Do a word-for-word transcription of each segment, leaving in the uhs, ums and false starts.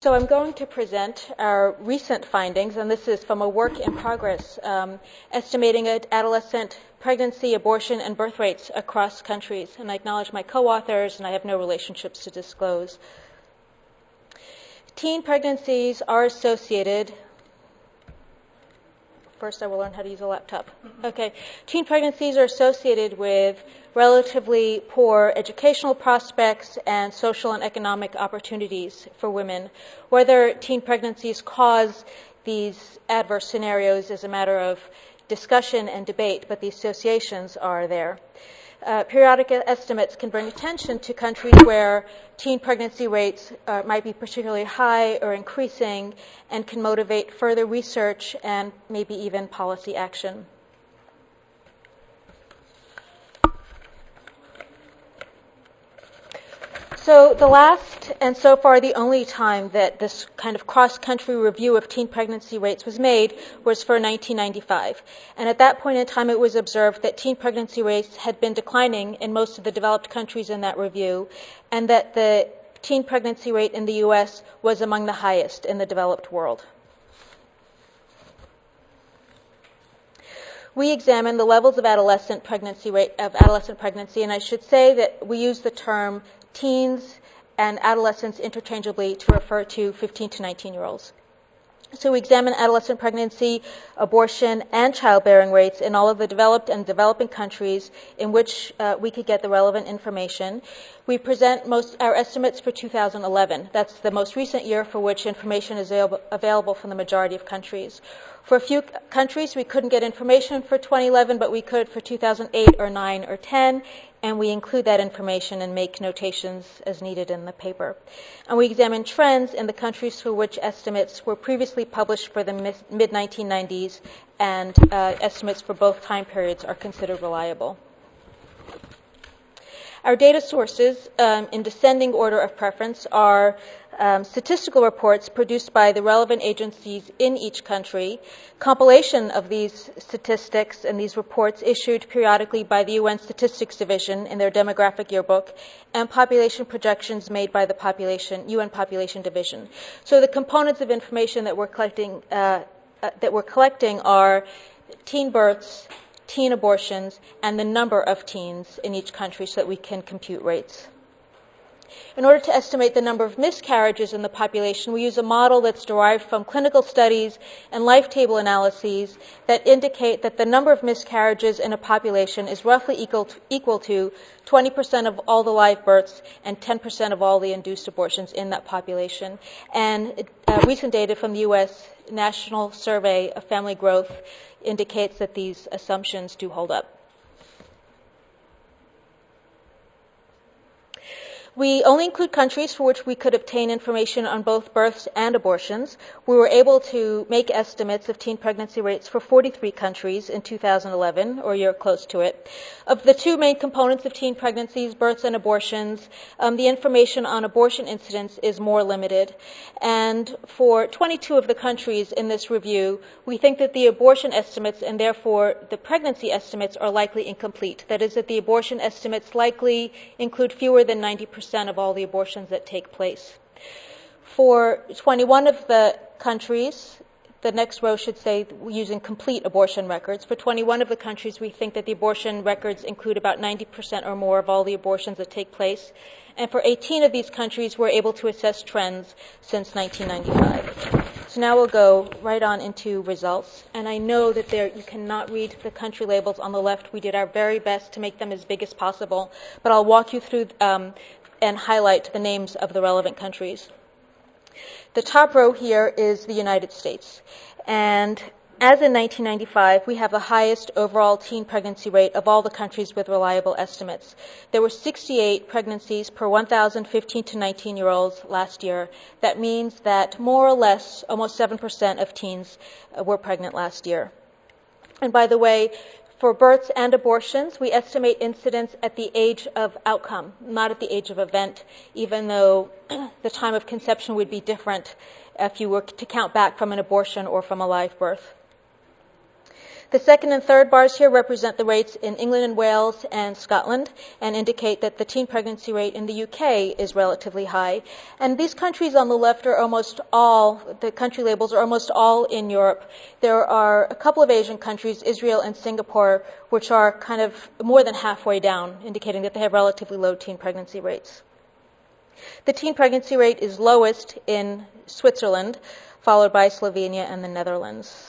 So I'm going to present our recent findings, and this is from a work in progress um, estimating adolescent pregnancy, abortion, and birth rates across countries. And I acknowledge my co-authors, and I have no relationships to disclose. Teen pregnancies are associated. First, I will learn how to use a laptop. Okay. Teen pregnancies are associated with relatively poor educational prospects and social and economic opportunities for women. Whether teen pregnancies cause these adverse scenarios is a matter of discussion and debate, but the associations are there. Uh, periodic estimates can bring attention to countries where teen pregnancy rates uh, might be particularly high or increasing and can motivate further research and maybe even policy action. So the last and so far the only time that this kind of cross-country review of teen pregnancy rates was made was for nineteen ninety-five. And at that point in time, it was observed that teen pregnancy rates had been declining in most of the developed countries in that review, and that the teen pregnancy rate in the U S was among the highest in the developed world. We examined the levels of adolescent pregnancy rate of adolescent pregnancy, and I should say that we use the term teens and adolescents interchangeably to refer to fifteen to nineteen-year-olds. So we examine adolescent pregnancy, abortion, and childbearing rates in all of the developed and developing countries in which uh, we could get the relevant information. We present most our estimates for two thousand eleven. That's the most recent year for which information is available, available from the majority of countries. For a few countries, we couldn't get information for twenty eleven, but we could for two thousand eight or nine or ten, and we include that information and make notations as needed in the paper. And we examine trends in the countries for which estimates were previously published for the mid nineteen nineties, and uh, estimates for both time periods are considered reliable. Our data sources, um, in descending order of preference, are um, statistical reports produced by the relevant agencies in each country, compilation of these statistics and these reports issued periodically by the U N Statistics Division in their demographic yearbook, and population projections made by the population, U N Population Division. So the components of information that we're collecting, uh, uh, that we're collecting are teen births, teen abortions, and the number of teens in each country so that we can compute rates. In order to estimate the number of miscarriages in the population, we use a model that's derived from clinical studies and life table analyses that indicate that the number of miscarriages in a population is roughly equal to, equal to twenty percent of all the live births and ten percent of all the induced abortions in that population. And uh, recent data from the U S National Survey of Family Growth indicates that these assumptions do hold up. We only include countries for which we could obtain information on both births and abortions. We were able to make estimates of teen pregnancy rates for forty-three countries in two thousand eleven, or a year close to it. Of the two main components of teen pregnancies, births and abortions, um, the information on abortion incidence is more limited. And for twenty-two of the countries in this review, we think that the abortion estimates and therefore the pregnancy estimates are likely incomplete. That is, that the abortion estimates likely include fewer than ninety percent of all the abortions that take place. For twenty-one of the countries, the next row should say using complete abortion records. For twenty-one of the countries, we think that the abortion records include about ninety percent or more of all the abortions that take place. And for eighteen of these countries, we're able to assess trends since nineteen ninety-five. So now we'll go right on into results. And I know that there you cannot read the country labels on the left. We did our very best to make them as big as possible. But I'll walk you through um, and highlight the names of the relevant countries. The top row here is the United States. And as in nineteen ninety-five, we have the highest overall teen pregnancy rate of all the countries with reliable estimates. There were sixty-eight pregnancies per one thousand fifteen to nineteen-year-olds last year. That means that more or less almost seven percent of teens were pregnant last year. And by the way, for births and abortions, we estimate incidence at the age of outcome, not at the age of event, even though the time of conception would be different if you were to count back from an abortion or from a live birth. The second and third bars here represent the rates in England and Wales and Scotland and indicate that the teen pregnancy rate in the U K is relatively high. And these countries on the left are almost all, the country labels are almost all in Europe. There are a couple of Asian countries, Israel and Singapore, which are kind of more than halfway down, indicating that they have relatively low teen pregnancy rates. The teen pregnancy rate is lowest in Switzerland, followed by Slovenia and the Netherlands.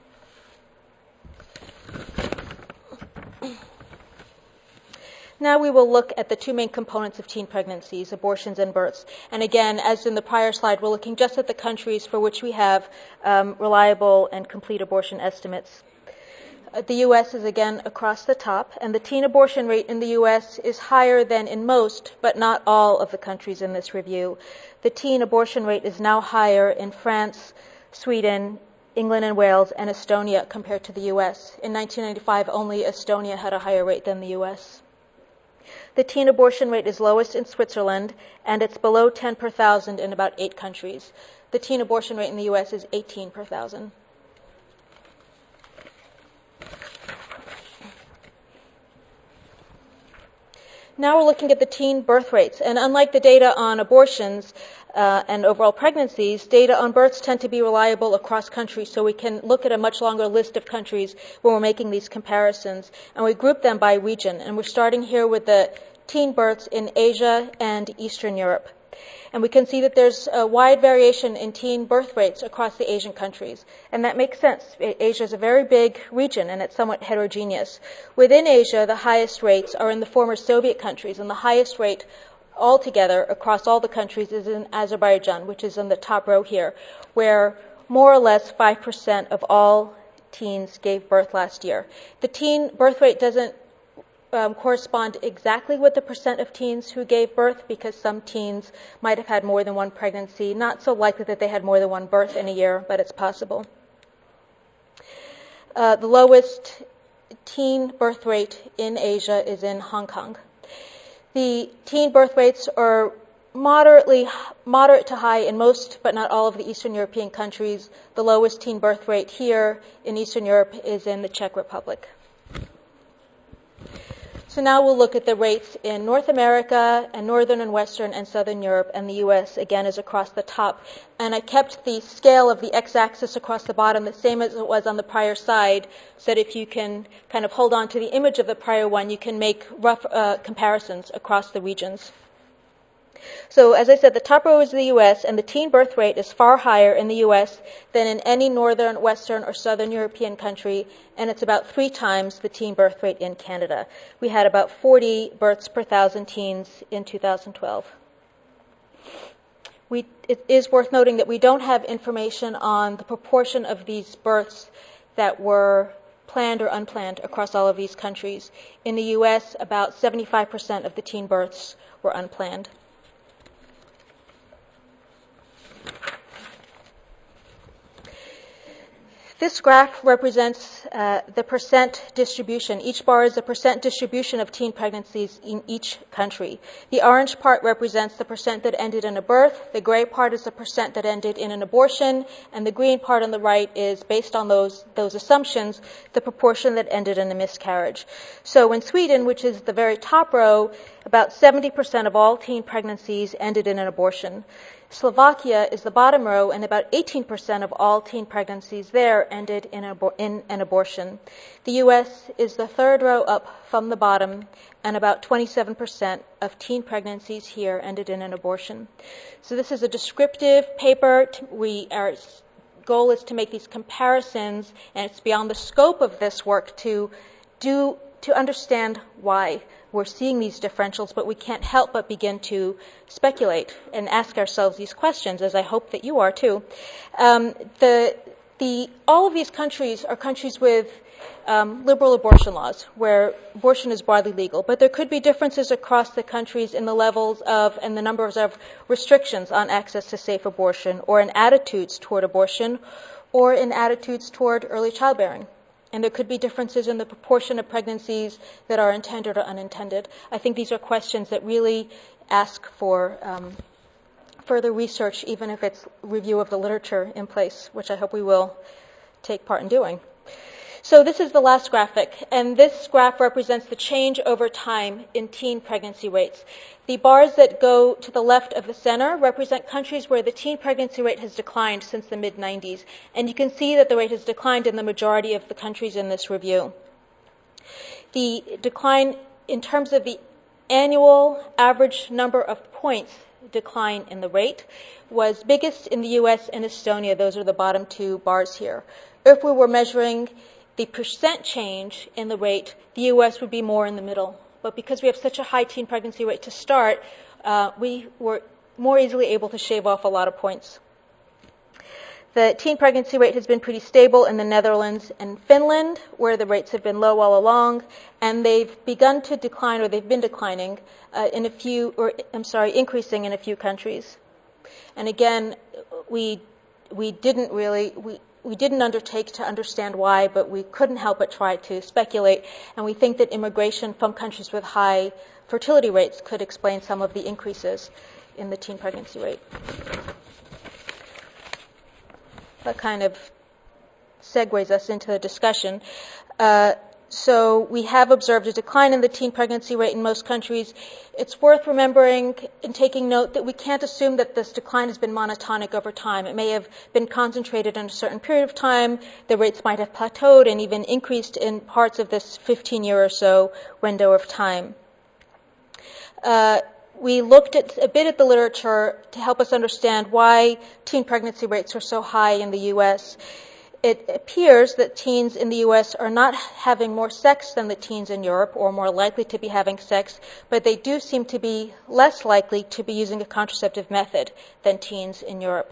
Now we will look at the two main components of teen pregnancies, abortions and births. And again, as in the prior slide, we're looking just at the countries for which we have um, reliable and complete abortion estimates. Uh, the U S is again across the top, and the teen abortion rate in the U S is higher than in most, but not all, of the countries in this review. The teen abortion rate is now higher in France, Sweden, England and Wales, and Estonia compared to the U S. In nineteen ninety-five, only Estonia had a higher rate than the U S. The teen abortion rate is lowest in Switzerland, and it's below ten per thousand in about eight countries. The teen abortion rate in the U S is eighteen per thousand. Now we're looking at the teen birth rates, and unlike the data on abortions uh, and overall pregnancies, data on births tend to be reliable across countries, so we can look at a much longer list of countries when we're making these comparisons, and we group them by region. And we're starting here with the teen births in Asia and Eastern Europe. And we can see that there's a wide variation in teen birth rates across the Asian countries. And that makes sense. Asia is a very big region, and it's somewhat heterogeneous. Within Asia, the highest rates are in the former Soviet countries, and the highest rate altogether across all the countries is in Azerbaijan, which is in the top row here, where more or less five percent of all teens gave birth last year. The teen birth rate doesn't Um, correspond exactly with the percent of teens who gave birth, because some teens might have had more than one pregnancy. Not so likely that they had more than one birth in a year, but it's possible. Uh, the lowest teen birth rate in Asia is in Hong Kong. The teen birth rates are moderately moderate to high in most, but not all, of the Eastern European countries. The lowest teen birth rate here in Eastern Europe is in the Czech Republic. So now we'll look at the rates in North America and Northern and Western and Southern Europe, and the U S, again, is across the top. And I kept the scale of the x-axis across the bottom the same as it was on the prior side, so that if you can kind of hold on to the image of the prior one, you can make rough uh, comparisons across the regions. So, as I said, the top row is the U S, and the teen birth rate is far higher in the U S than in any Northern, Western, or Southern European country, and it's about three times the teen birth rate in Canada. We had about forty births per thousand teens in two thousand twelve. We, it is worth noting that we don't have information on the proportion of these births that were planned or unplanned across all of these countries. In the U S, about seventy-five percent of the teen births were unplanned. This graph represents uh, the percent distribution. Each bar is a percent distribution of teen pregnancies in each country. The orange part represents the percent that ended in a birth. The gray part is the percent that ended in an abortion. And the green part on the right is, based on those, those assumptions, the proportion that ended in a miscarriage. So in Sweden, which is the very top row, about seventy percent of all teen pregnancies ended in an abortion. Slovakia is the bottom row, and about eighteen percent of all teen pregnancies there ended in, abor- in an abortion. The U S is the third row up from the bottom, and about twenty-seven percent of teen pregnancies here ended in an abortion. So this is a descriptive paper. We, our goal is to make these comparisons, and it's beyond the scope of this work to do to understand why we're seeing these differentials, but we can't help but begin to speculate and ask ourselves these questions, as I hope that you are too. Um, the, the, all of these countries are countries with um, liberal abortion laws, where abortion is broadly legal, but there could be differences across the countries in the levels of and the numbers of restrictions on access to safe abortion, or in attitudes toward abortion, or in attitudes toward early childbearing. And there could be differences in the proportion of pregnancies that are intended or unintended. I think these are questions that really ask for um, further research, even if it's review of the literature in place, which I hope we will take part in doing. So this is the last graphic, and this graph represents the change over time in teen pregnancy rates. The bars that go to the left of the center represent countries where the teen pregnancy rate has declined since the mid nineties, and you can see that the rate has declined in the majority of the countries in this review. The decline in terms of the annual average number of points decline in the rate was biggest in the U S and Estonia. Those are the bottom two bars here. If we were measuring the percent change in the rate, the U S would be more in the middle. But because we have such a high teen pregnancy rate to start, uh, we were more easily able to shave off a lot of points. The teen pregnancy rate has been pretty stable in the Netherlands and Finland, where the rates have been low all along, and they've begun to decline, or they've been declining uh, in a few, or I'm sorry, increasing in a few countries. And again, we we didn't really we. We didn't undertake to understand why, but we couldn't help but try to speculate, and we think that immigration from countries with high fertility rates could explain some of the increases in the teen pregnancy rate. That kind of segues us into the discussion. Uh, so we have observed a decline in the teen pregnancy rate in most countries. It's worth remembering and taking note that we can't assume that this decline has been monotonic over time. It may have been concentrated in a certain period of time. The rates might have plateaued and even increased in parts of this fifteen-year or so window of time. Uh, we looked at a bit at the literature to help us understand why teen pregnancy rates are so high in the U S. It appears that teens in the U S are not having more sex than the teens in Europe, or more likely to be having sex, but they do seem to be less likely to be using a contraceptive method than teens in Europe.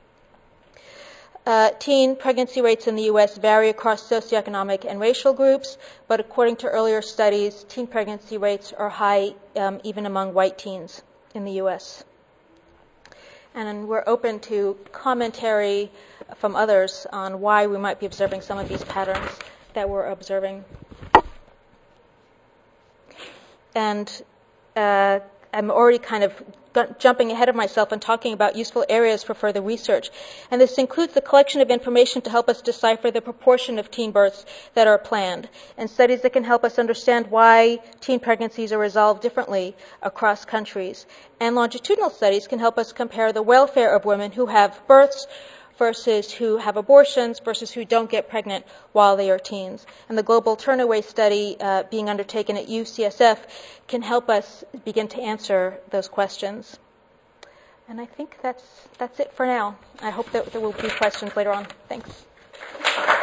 Uh, teen pregnancy rates in the U S vary across socioeconomic and racial groups, but according to earlier studies, teen pregnancy rates are high um, even among white teens in the U S. And we're open to commentary from others on why we might be observing some of these patterns that we're observing. And uh, I'm already kind of jumping ahead of myself and talking about useful areas for further research. And this includes the collection of information to help us decipher the proportion of teen births that are planned, and studies that can help us understand why teen pregnancies are resolved differently across countries. And longitudinal studies can help us compare the welfare of women who have births versus who have abortions versus who don't get pregnant while they are teens. And the global turnaway study uh, being undertaken at U C S F can help us begin to answer those questions. And I think that's that's it for now. I hope that there will be questions later on. Thanks.